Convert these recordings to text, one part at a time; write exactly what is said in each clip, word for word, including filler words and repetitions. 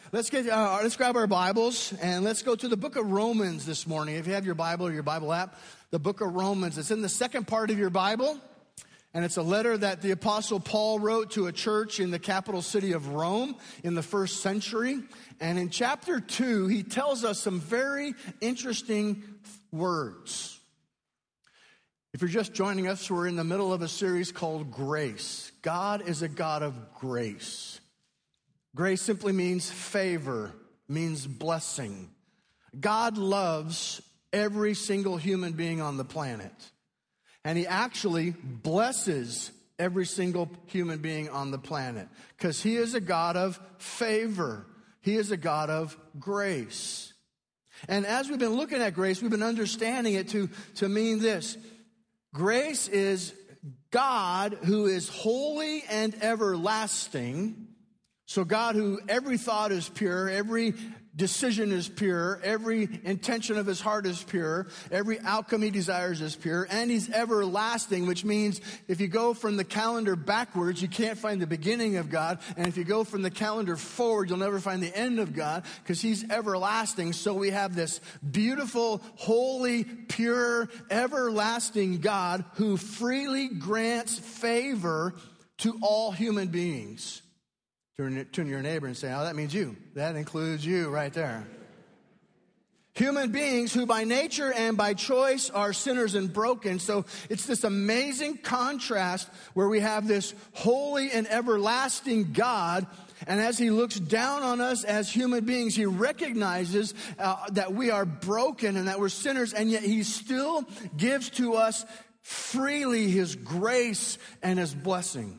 let's get uh, let's grab our Bibles and let's go to the book of Romans this morning. If you have your Bible or your Bible app, the book of Romans. It's in the second part of your Bible, and it's a letter that the Apostle Paul wrote to a church in the capital city of Rome in the first century. And in chapter two, he tells us some very interesting words. If you're just joining us, we're in the middle of a series called Grace. God is a God of grace. Grace simply means favor, means blessing. God loves every single human being on the planet. And he actually blesses every single human being on the planet because he is a God of favor. He is a God of grace. And as we've been looking at grace, we've been understanding it to, to mean this. Grace is God who is holy and everlasting. So God who every thought is pure, every decision is pure, every intention of his heart is pure, every outcome he desires is pure, and he's everlasting, which means if you go from the calendar backwards, you can't find the beginning of God, and if you go from the calendar forward, you'll never find the end of God, because he's everlasting. So we have this beautiful, holy, pure, everlasting God who freely grants favor to all human beings. Turn to your neighbor and say, oh, that means you. That includes you right there. Human beings who by nature and by choice are sinners and broken. So it's this amazing contrast where we have this holy and everlasting God. And as he looks down on us as human beings, he recognizes uh, that we are broken and that we're sinners. And yet he still gives to us freely his grace and his blessings.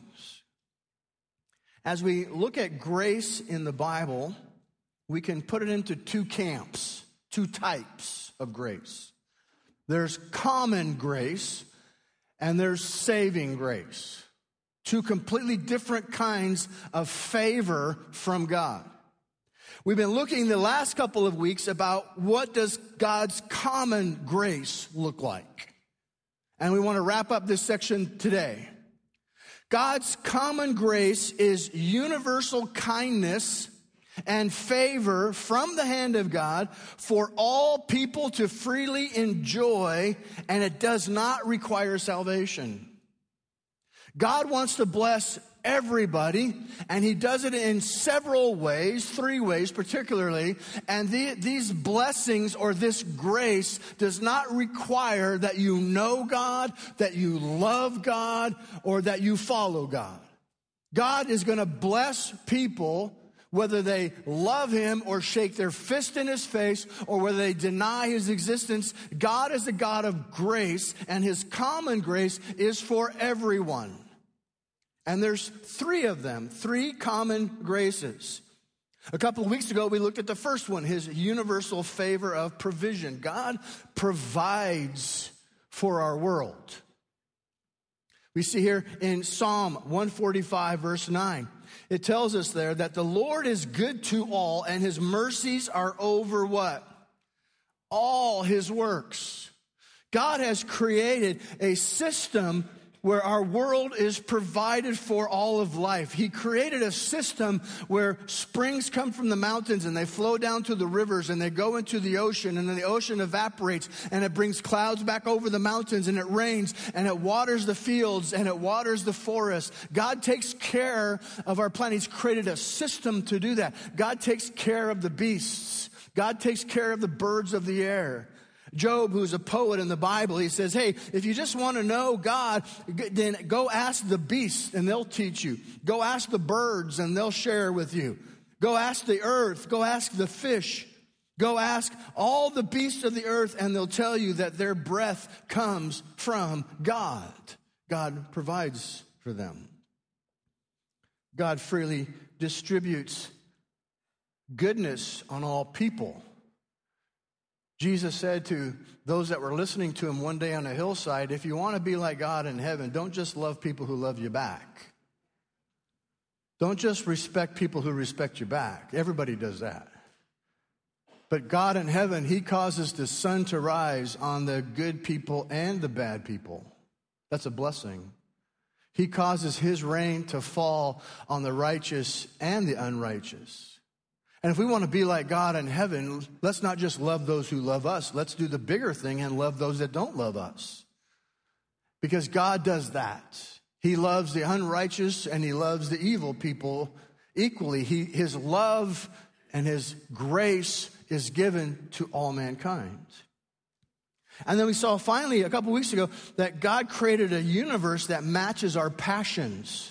As we look at grace in the Bible, we can put it into two camps, two types of grace. There's common grace and there's saving grace. Two completely different kinds of favor from God. We've been looking the last couple of weeks about what does God's common grace look like. And we want to wrap up this section today. God's common grace is universal kindness and favor from the hand of God for all people to freely enjoy, and it does not require salvation. God wants to bless everybody, and he does it in several ways, three ways particularly, and the, these blessings or this grace does not require that you know God, that you love God, or that you follow God. God is going to bless people whether they love him or shake their fist in his face or whether they deny his existence. God is a God of grace, and his common grace is for everyone. And there's three of them, three common graces. A couple of weeks ago, we looked at the first one, his universal favor of provision. God provides for our world. We see here in Psalm one forty-five, verse nine, it tells us there that the Lord is good to all, and his mercies are over what? All his works. God has created a system where our world is provided for all of life. He created a system where springs come from the mountains and they flow down to the rivers and they go into the ocean, and then the ocean evaporates and it brings clouds back over the mountains, and it rains and it waters the fields and it waters the forest. God takes care of our planet. He's created a system to do that. God takes care of the beasts. God takes care of the birds of the air. Job, who's a poet in the Bible, he says, hey, if you just want to know God, then go ask the beasts and they'll teach you. Go ask the birds and they'll share with you. Go ask the earth. Go ask the fish. Go ask all the beasts of the earth and they'll tell you that their breath comes from God. God provides for them. God freely distributes goodness on all people. Jesus said to those that were listening to him one day on a hillside, if you want to be like God in heaven, don't just love people who love you back. Don't just respect people who respect you back. Everybody does that. But God in heaven, he causes the sun to rise on the good people and the bad people. That's a blessing. He causes his rain to fall on the righteous and the unrighteous. And if we want to be like God in heaven, let's not just love those who love us. Let's do the bigger thing and love those that don't love us. Because God does that. He loves the unrighteous and he loves the evil people equally. He, his love and his grace is given to all mankind. And then we saw finally a couple weeks ago that God created a universe that matches our passions.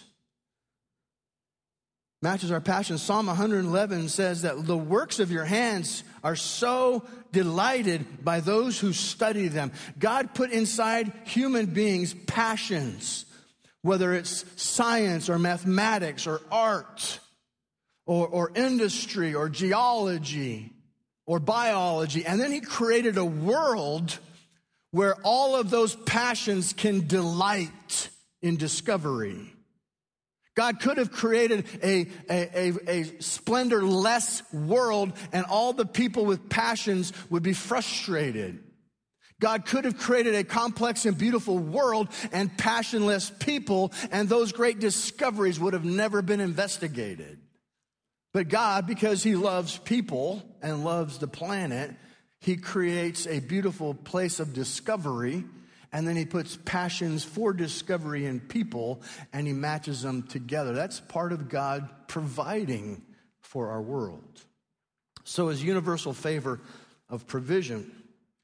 Matches our passions. Psalm one eleven says that the works of your hands are so delighted by those who study them. God put inside human beings passions, whether it's science or mathematics or art or, or industry or geology or biology. And then he created a world where all of those passions can delight in discovery. God could have created a, a, a, a splendor-less world and all the people with passions would be frustrated. God could have created a complex and beautiful world and passionless people, and those great discoveries would have never been investigated. But God, because he loves people and loves the planet, he creates a beautiful place of discovery, and then he puts passions for discovery in people, and he matches them together. That's part of God providing for our world. So his universal favor of provision.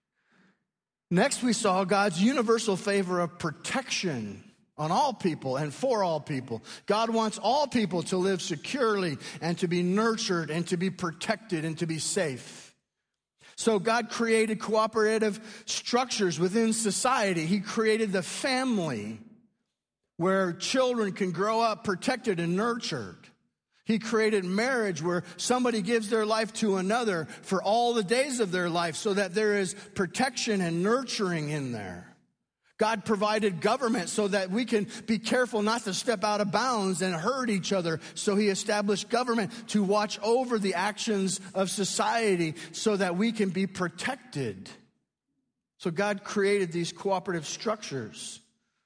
Next, we saw God's universal favor of protection on all people and for all people. God wants all people to live securely and to be nurtured and to be protected and to be safe. So God created cooperative structures within society. He created the family where children can grow up protected and nurtured. He created marriage where somebody gives their life to another for all the days of their life so that there is protection and nurturing in there. God provided government so that we can be careful not to step out of bounds and hurt each other. So he established government to watch over the actions of society so that we can be protected. So God created these cooperative structures.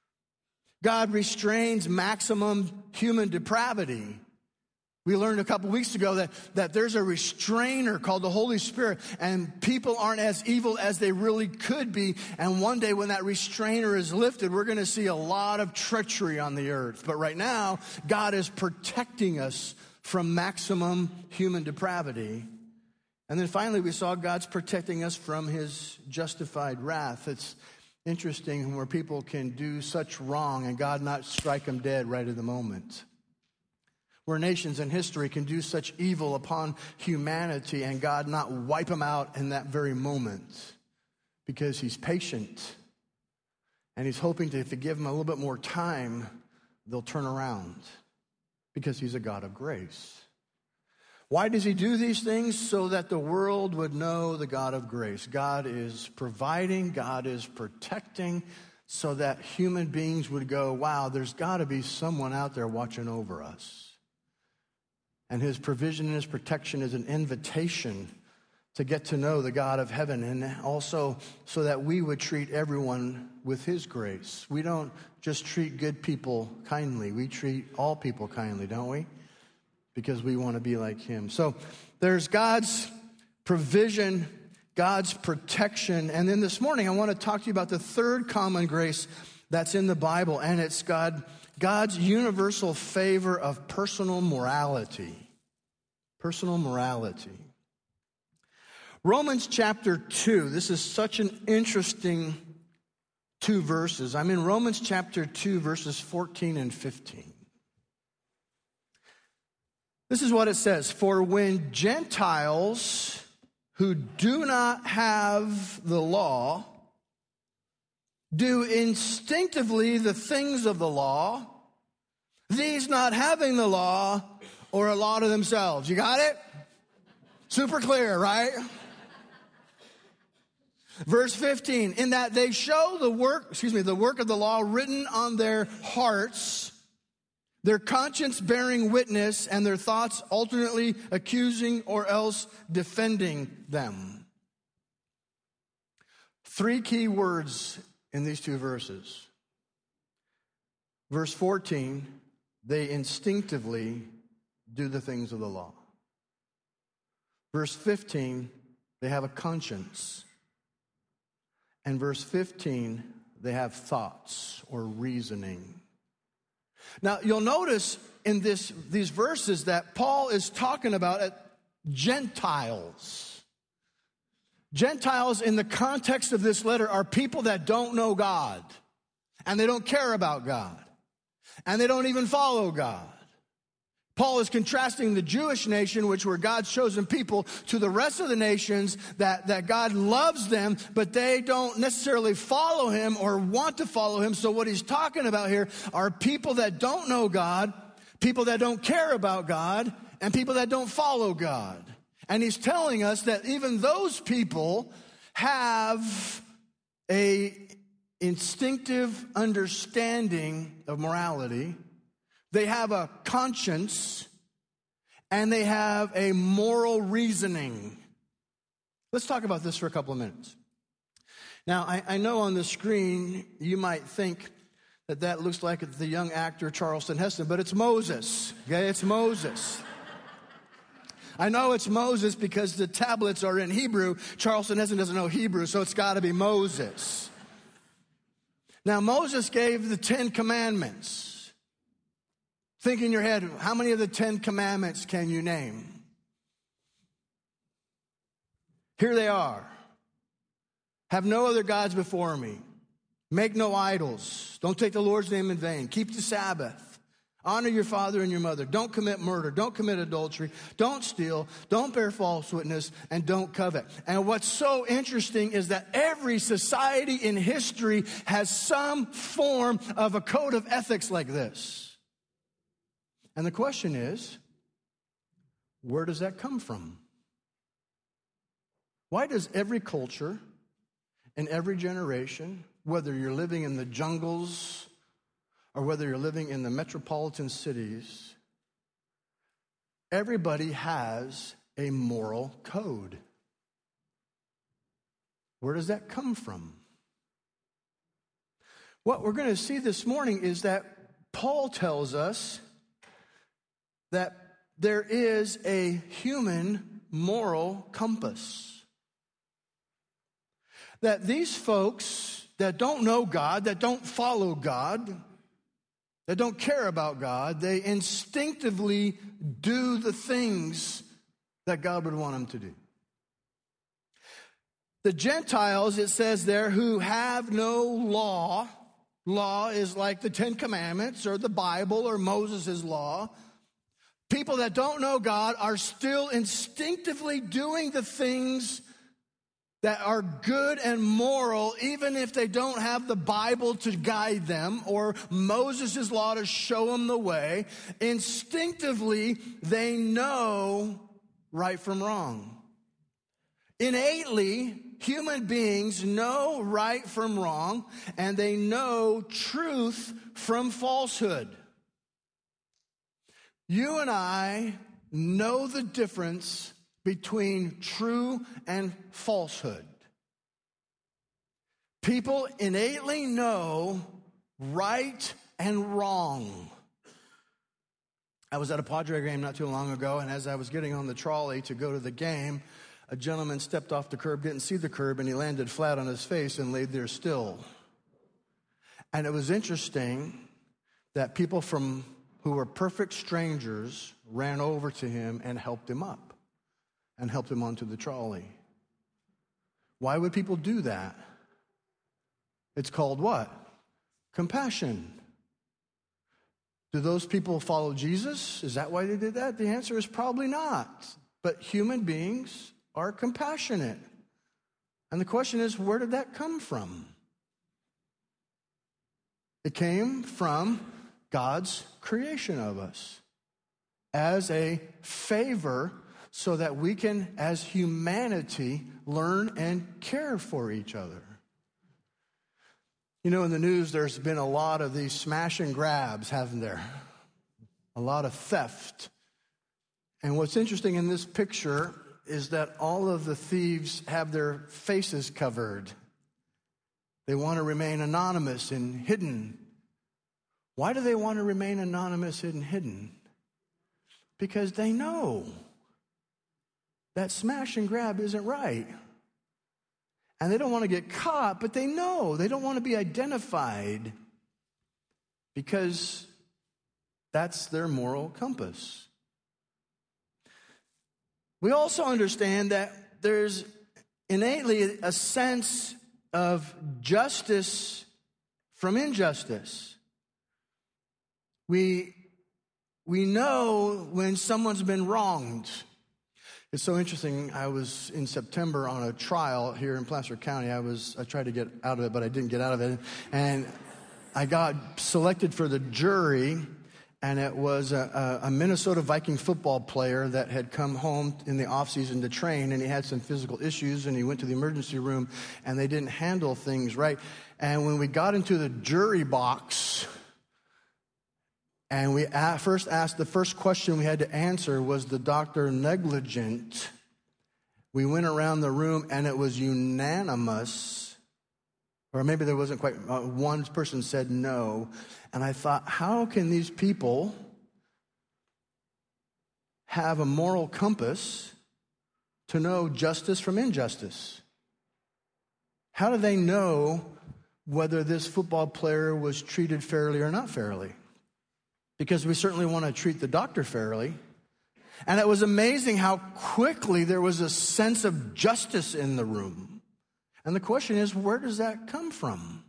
God restrains maximum human depravity. We learned a couple weeks ago that, that there's a restrainer called the Holy Spirit, and people aren't as evil as they really could be. And one day when that restrainer is lifted, we're going to see a lot of treachery on the earth. But right now, God is protecting us from maximum human depravity. And then finally, we saw God's protecting us from his justified wrath. It's interesting where people can do such wrong and God not strike them dead right at the moment. Where nations in history can do such evil upon humanity and God not wipe them out in that very moment because he's patient and he's hoping to, if you give them a little bit more time, they'll turn around because he's a God of grace. Why does he do these things? So that the world would know the God of grace. God is providing, God is protecting, so that human beings would go, wow, there's got to be someone out there watching over us. And his provision and his protection is an invitation to get to know the God of heaven, and also so that we would treat everyone with his grace. We don't just treat good people kindly. We treat all people kindly, don't we? Because we want to be like him. So there's God's provision, God's protection. And then this morning, I want to talk to you about the third common grace that's in the Bible, and it's God, God's universal favor of personal morality. Personal morality. Romans chapter two. This is such an interesting two verses. I'm in Romans chapter two, verses fourteen and fifteen. This is what it says. For when Gentiles who do not have the law do instinctively the things of the law, these not having the law or a law to themselves. You got it? Super clear, right? Verse fifteen, in that they show the work, excuse me, the work of the law written on their hearts, their conscience bearing witness, and their thoughts alternately accusing or else defending them. Three key words in these two verses. Verse fourteen, they instinctively do the things of the law. Verse fifteen, they have a conscience. And verse fifteen, they have thoughts or reasoning. Now, you'll notice in this, these verses that Paul is talking about Gentiles. Gentiles in the context of this letter are people that don't know God, and they don't care about God, and they don't even follow God. Paul is contrasting the Jewish nation, which were God's chosen people, to the rest of the nations that, that God loves them, but they don't necessarily follow him or want to follow him. So what he's talking about here are people that don't know God, people that don't care about God, and people that don't follow God. And he's telling us that even those people have a instinctive understanding of morality. They have a conscience, and they have a moral reasoning. Let's talk about this for a couple of minutes. Now, I, I know on the screen you might think that that looks like the young actor Charlton Heston, but it's Moses, okay? It's Moses. I know it's Moses because the tablets are in Hebrew. Charlton Heston doesn't know Hebrew, so it's got to be Moses. Now, Moses gave the Ten Commandments. Think in your head, how many of the Ten Commandments can you name? Here they are. Have no other gods before me. Make no idols. Don't take the Lord's name in vain. Keep the Sabbath. Honor your father and your mother. Don't commit murder. Don't commit adultery. Don't steal. Don't bear false witness. And don't covet. And what's so interesting is that every society in history has some form of a code of ethics like this. And the question is, where does that come from? Why does every culture and every generation, whether you're living in the jungles or whether you're living in the metropolitan cities, everybody has a moral code? Where does that come from? What we're going to see this morning is that Paul tells us that there is a human moral compass. That these folks that don't know God, that don't follow God, that don't care about God, they instinctively do the things that God would want them to do. The Gentiles, it says there, who have no law. Law is like the Ten Commandments or the Bible or Moses' law. People that don't know God are still instinctively doing the things that are good and moral, even if they don't have the Bible to guide them or Moses' law to show them the way. Instinctively, they know right from wrong. Innately, human beings know right from wrong, and they know truth from falsehood. You and I know the difference between true and falsehood. People innately know right and wrong. I was at a Padre game not too long ago, and as I was getting on the trolley to go to the game, a gentleman stepped off the curb, didn't see the curb, and he landed flat on his face and laid there still. And it was interesting that people from who were perfect strangers ran over to him and helped him up and helped him onto the trolley. Why would people do that? It's called what? Compassion. Do those people follow Jesus? Is that why they did that? The answer is probably not. But human beings are compassionate. And the question is, where did that come from? It came from God's creation of us as a favor so that we can, as humanity, learn and care for each other. You know, in the news, there's been a lot of these smash and grabs, haven't there? A lot of theft. And what's interesting in this picture is that all of the thieves have their faces covered. They want to remain anonymous and hidden. Why do they want to remain anonymous and hidden? Because they know. that smash and grab isn't right. And they don't want to get caught, but they know. They don't want to be identified because that's their moral compass. We also understand that there's innately a sense of justice from injustice. We, we know when someone's been wronged. It's so interesting. I was in September on a trial here in Placer County. I was I tried to get out of it, but I didn't get out of it. And I got selected for the jury, and it was a, a Minnesota Viking football player that had come home in the offseason to train, and he had some physical issues, and he went to the emergency room, and they didn't handle things right. And when we got into the jury box, and we first asked, the first question we had to answer was, the doctor negligent? We went around the room and it was unanimous, or maybe there wasn't quite, uh, one person said no. And I thought, how can these people have a moral compass to know justice from injustice? How do they know whether this football player was treated fairly or not fairly? Because we certainly want to treat the doctor fairly. And it was amazing how quickly there was a sense of justice in the room. And the question is, where does that come from?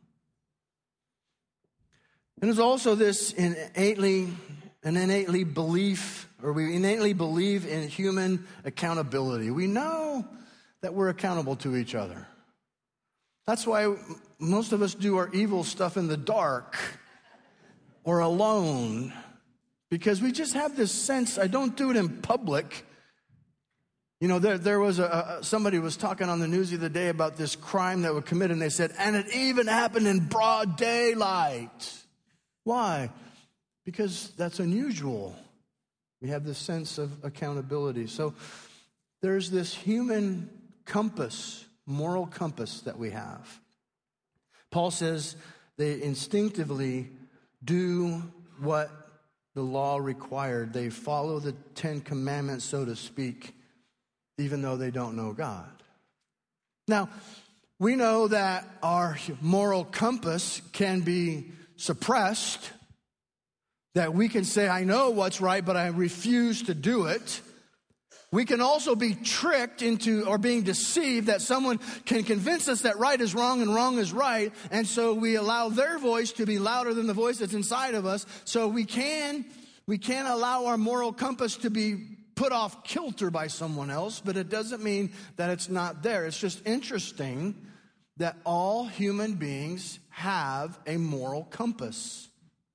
And there's also this innately, an innately belief, or we innately believe in human accountability. We know that we're accountable to each other. That's why most of us do our evil stuff in the dark or alone, because we just have this sense, I don't do it in public. You know, there, there was a, a somebody was talking on the news the other day about this crime that was committed, and they said, and it even happened in broad daylight. Why? Because that's unusual. We have this sense of accountability. So there's this human compass, moral compass that we have. Paul says they instinctively do what the law required. They follow the Ten Commandments, so to speak, even though they don't know God. Now, we know that our moral compass can be suppressed, that we can say, I know what's right, but I refuse to do it. We can also be tricked into, or being deceived, that someone can convince us that right is wrong and wrong is right, and so we allow their voice to be louder than the voice that's inside of us. So we can, we can allow our moral compass to be put off kilter by someone else, but it doesn't mean that it's not there. It's just interesting that all human beings have a moral compass.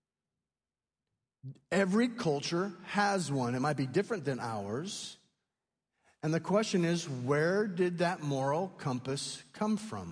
Every culture has one. It might be different than ours. And the question is, where did that moral compass come from?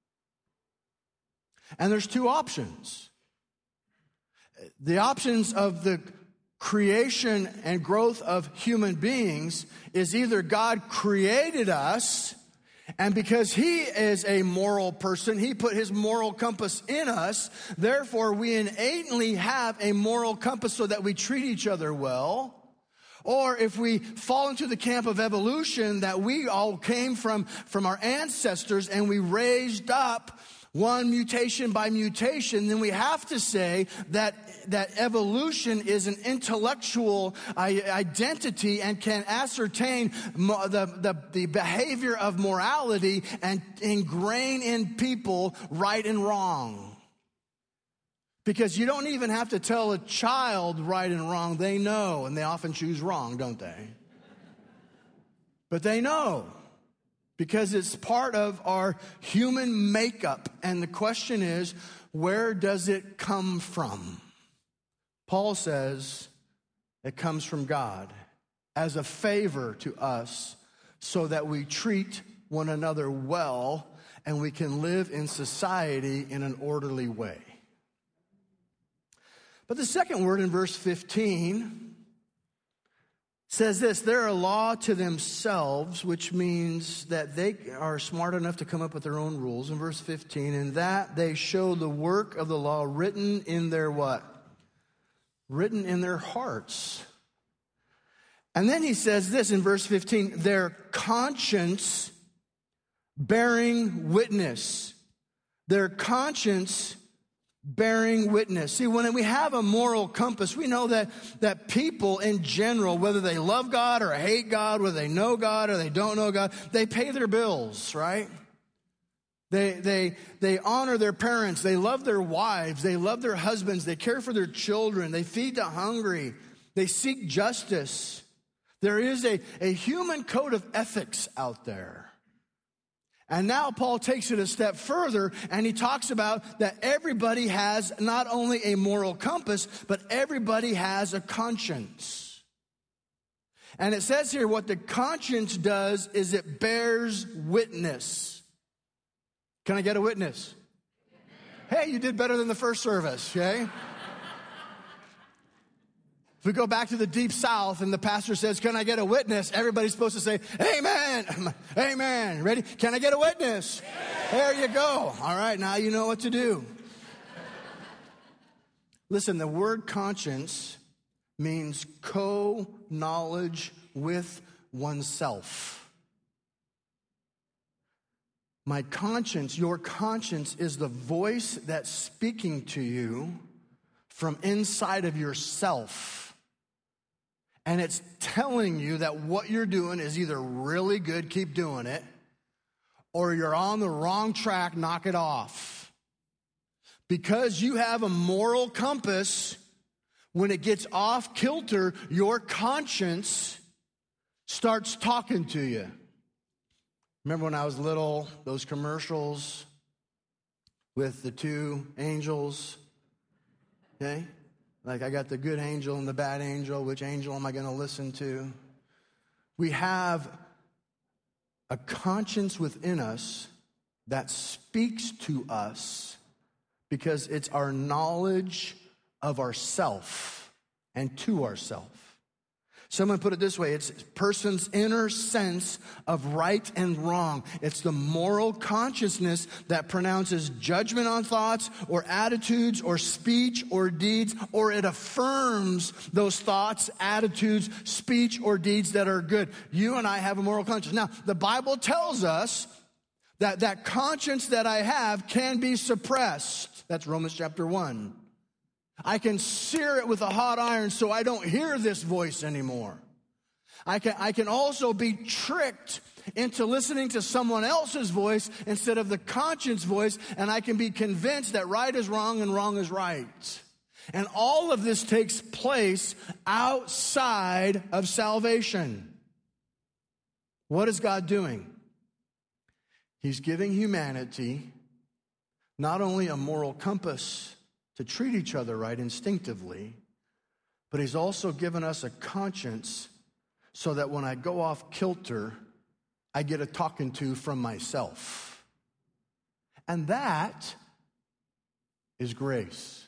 And there's two options. The options of the creation and growth of human beings is either God created us, and because He is a moral person, He put His moral compass in us. Therefore, we innately have a moral compass so that we treat each other well. Or if we fall into the camp of evolution, that we all came from, from our ancestors and we raised up one mutation by mutation, then we have to say that, that evolution is an intellectual identity and can ascertain the, the, the behavior of morality and ingrain in people right and wrong. Because you don't even have to tell a child right and wrong. They know, and they often choose wrong, don't they? But they know, because it's part of our human makeup. And the question is, where does it come from? Paul says it comes from God as a favor to us so that we treat one another well and we can live in society in an orderly way. But the second word in verse fifteen says this: they're a law to themselves, which means that they are smart enough to come up with their own rules. In verse fifteen, in that they show the work of the law written in their what? Written in their hearts. And then he says this in verse fifteen, their conscience bearing witness. Their conscience bearing witness. See, when we have a moral compass, we know that, that people in general, whether they love God or hate God, whether they know God or they don't know God, they pay their bills, right? They, they, they honor their parents. They love their wives. They love their husbands. They care for their children. They feed the hungry. They seek justice. There is a, a human code of ethics out there. And now Paul takes it a step further, and he talks about that everybody has not only a moral compass, but everybody has a conscience. And it says here what the conscience does is it bears witness. Can I get a witness? Hey, you did better than the first service, okay? If we go back to the deep south and the pastor says, can I get a witness? Everybody's supposed to say, amen, amen. Ready? Can I get a witness? There you go. All right, now you know what to do. Listen, the word conscience means co-knowledge with oneself. My conscience, your conscience is the voice that's speaking to you from inside of yourself. And it's telling you that what you're doing is either really good, keep doing it, or you're on the wrong track, knock it off. Because you have a moral compass, when it gets off kilter, your conscience starts talking to you. Remember when I was little, those commercials with the two angels, okay? Like, I got the good angel and the bad angel. Which angel am I going to listen to? We have a conscience within us that speaks to us because it's our knowledge of ourself and to ourself. Someone put it this way, it's a person's inner sense of right and wrong. It's the moral consciousness that pronounces judgment on thoughts or attitudes or speech or deeds, or it affirms those thoughts, attitudes, speech, or deeds that are good. You and I have a moral conscience. Now, the Bible tells us that that conscience that I have can be suppressed. That's Romans chapter one. I can sear it with a hot iron so I don't hear this voice anymore. I can, I can also be tricked into listening to someone else's voice instead of the conscience voice, and I can be convinced that right is wrong and wrong is right. And all of this takes place outside of salvation. What is God doing? He's giving humanity not only a moral compass to treat each other right instinctively, but he's also given us a conscience so that when I go off kilter, I get a talking to from myself. And that is grace.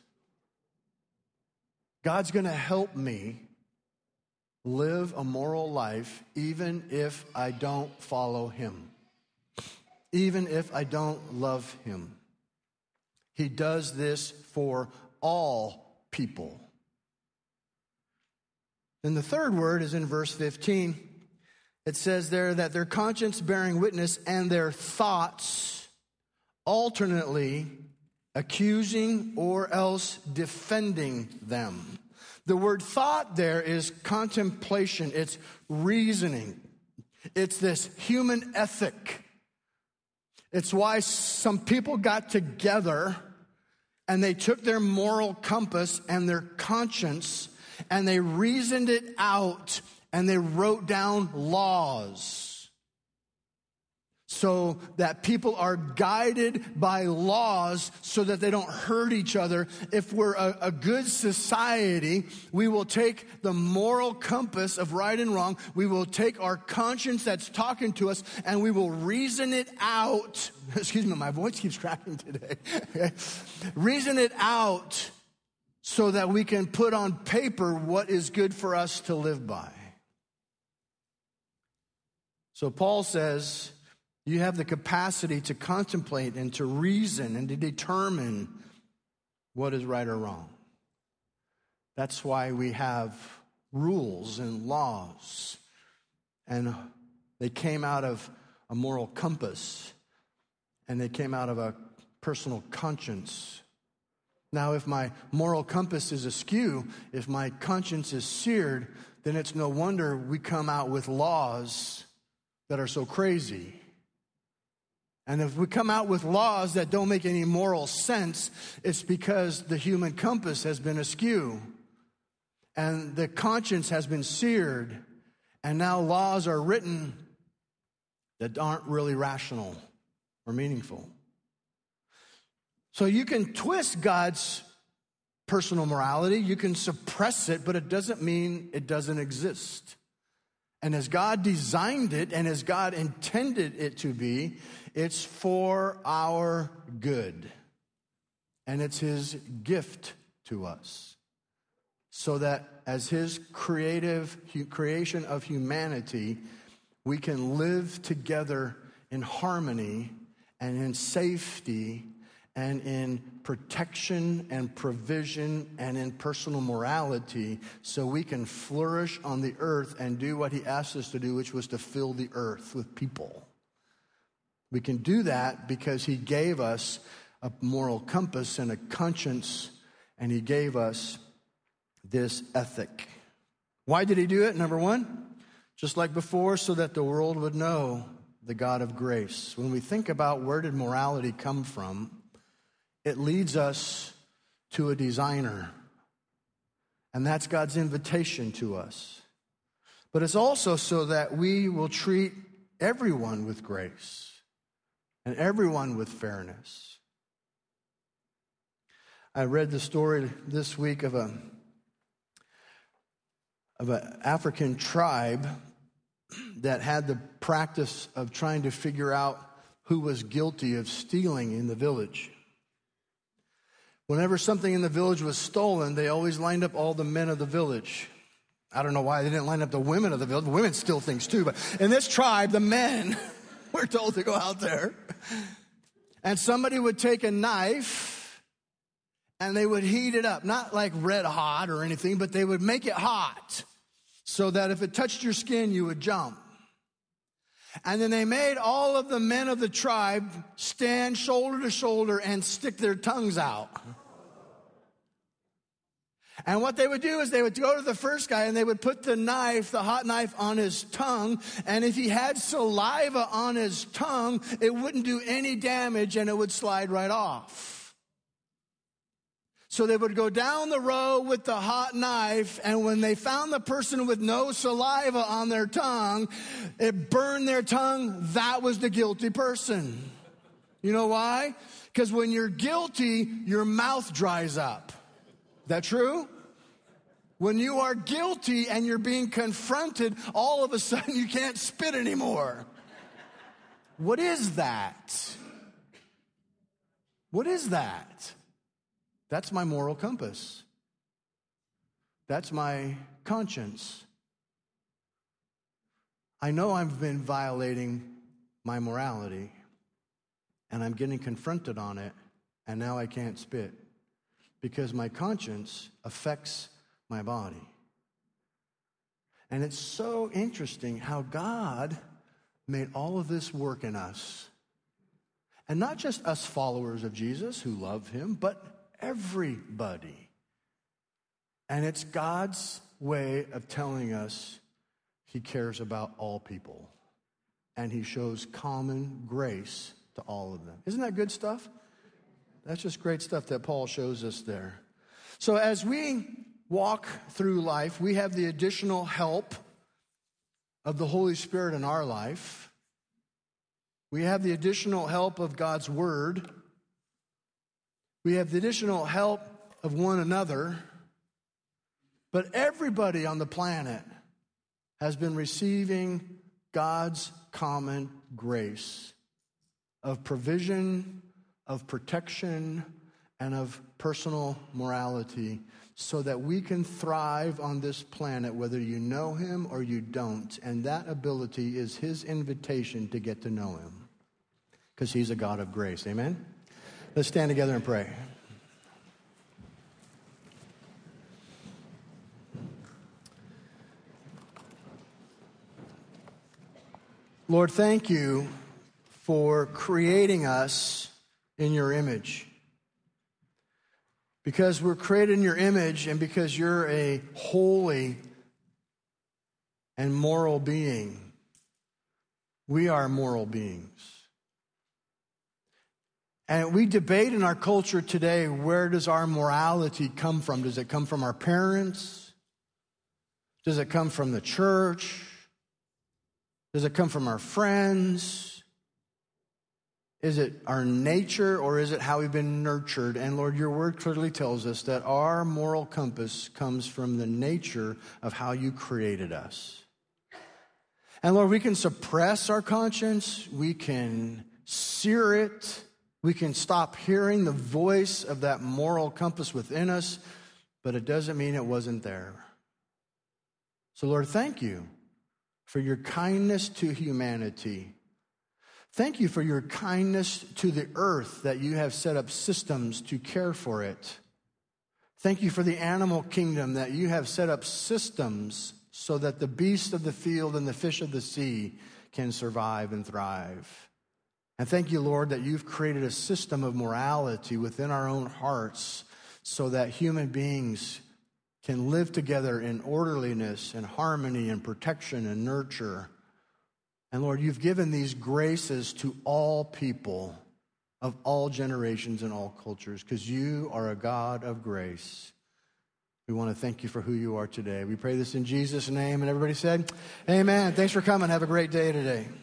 God's going to help me live a moral life even if I don't follow him, even if I don't love him. He does this for all people. And the third word is in verse fifteen. It says there that their conscience bearing witness and their thoughts alternately accusing or else defending them. The word thought there is contemplation. It's reasoning. It's this human ethic. It's why some people got together and they took their moral compass and their conscience and they reasoned it out and they wrote down laws so that people are guided by laws so that they don't hurt each other. If we're a, a good society, we will take the moral compass of right and wrong. We will take our conscience that's talking to us and we will reason it out. Excuse me, my voice keeps cracking today. Okay. Reason it out so that we can put on paper what is good for us to live by. So Paul says, you have the capacity to contemplate and to reason and to determine what is right or wrong. That's why we have rules and laws. And they came out of a moral compass, and they came out of a personal conscience. Now, if my moral compass is askew, if my conscience is seared, then it's no wonder we come out with laws that are so crazy. And if we come out with laws that don't make any moral sense, it's because the human compass has been askew. And the conscience has been seared. And now laws are written that aren't really rational or meaningful. So you can twist God's personal morality, you can suppress it, but it doesn't mean it doesn't exist. And as God designed it and as God intended it to be, it's for our good. And it's His gift to us. So that as His creative creation of humanity, we can live together in harmony and in safety and in protection and provision and in personal morality, so we can flourish on the earth and do what He asked us to do, which was to fill the earth with people. We can do that because He gave us a moral compass and a conscience, and He gave us this ethic. Why did He do it? Number one, just like before, so that the world would know the God of grace. When we think about where did morality come from, it leads us to a designer. And that's God's invitation to us. But it's also so that we will treat everyone with grace and everyone with fairness. I read the story this week of a of an African tribe that had the practice of trying to figure out who was guilty of stealing in the village. Whenever something in the village was stolen, they always lined up all the men of the village. I don't know why they didn't line up the women of the village. The women steal things too, but in this tribe, the men were told to go out there. And somebody would take a knife and they would heat it up. Not like red hot or anything, but they would make it hot so that if it touched your skin, you would jump. And then they made all of the men of the tribe stand shoulder to shoulder and stick their tongues out. And what they would do is they would go to the first guy and they would put the knife, the hot knife, on his tongue. And if he had saliva on his tongue, it wouldn't do any damage and it would slide right off. So they would go down the row with the hot knife, and when they found the person with no saliva on their tongue, it burned their tongue. That was the guilty person. You know why? Because when you're guilty, your mouth dries up. That true? When you are guilty and you're being confronted, all of a sudden you can't spit anymore. What is that? What is that? That's my moral compass. That's my conscience. I know I've been violating my morality, and I'm getting confronted on it, and now I can't spit because my conscience affects my body. And it's so interesting how God made all of this work in us. And not just us followers of Jesus who love Him, but everybody. And it's God's way of telling us He cares about all people. And He shows common grace to all of them. Isn't that good stuff? That's just great stuff that Paul shows us there. So as we walk through life, we have the additional help of the Holy Spirit in our life. We have the additional help of God's Word. We have the additional help of one another. But everybody on the planet has been receiving God's common grace of provision, of protection, and of personal morality so that we can thrive on this planet whether you know Him or you don't. And that ability is His invitation to get to know Him because He's a God of grace. Amen? Let's stand together and pray. Lord, thank you for creating us in your image. Because we're created in your image and because you're a holy and moral being, we are moral beings. And we debate in our culture today, where does our morality come from? Does it come from our parents? Does it come from the church? Does it come from our friends? Is it our nature, or is it how we've been nurtured? And Lord, your word clearly tells us that our moral compass comes from the nature of how you created us. And Lord, we can suppress our conscience. We can sear it. We can stop hearing the voice of that moral compass within us, but it doesn't mean it wasn't there. So Lord, thank you for your kindness to humanity. Thank you for your kindness to the earth, that you have set up systems to care for it. Thank you for the animal kingdom, that you have set up systems so that the beasts of the field and the fish of the sea can survive and thrive. And thank you, Lord, that you've created a system of morality within our own hearts so that human beings can live together in orderliness and harmony and protection and nurture. And Lord, you've given these graces to all people of all generations and all cultures, because you are a God of grace. We want to thank you for who you are today. We pray this in Jesus' name. And everybody said, amen. Thanks for coming. Have a great day today.